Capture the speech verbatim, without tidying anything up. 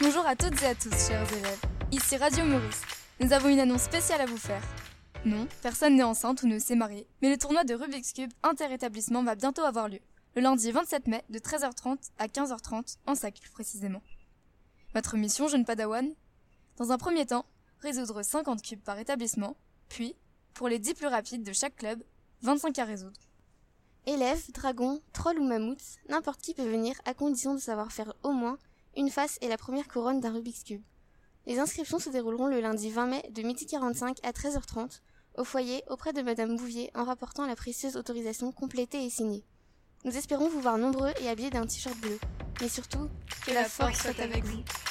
Bonjour à toutes et à tous, chers élèves. Ici Radio Maurice. Nous avons une annonce spéciale à vous faire. Non, personne n'est enceinte ou ne s'est marié, mais le tournoi de Rubik's Cube inter-établissement va bientôt avoir lieu, le lundi vingt-sept mai de treize heures trente à quinze heures trente, en Sac plus précisément. Votre mission, jeune padawan ? Dans un premier temps, résoudre cinquante cubes par établissement, puis, pour les dix plus rapides de chaque club, vingt-cinq à résoudre. Élèves, dragons, trolls ou mammouths, n'importe qui peut venir à condition de savoir faire au moins une face et la première couronne d'un Rubik's Cube. Les inscriptions se dérouleront le lundi vingt mai de midi quarante-cinq à treize heures trente au foyer auprès de Madame Bouvier en rapportant la précieuse autorisation complétée et signée. Nous espérons vous voir nombreux et habillés d'un t-shirt bleu. Mais surtout, que la force soit avec vous.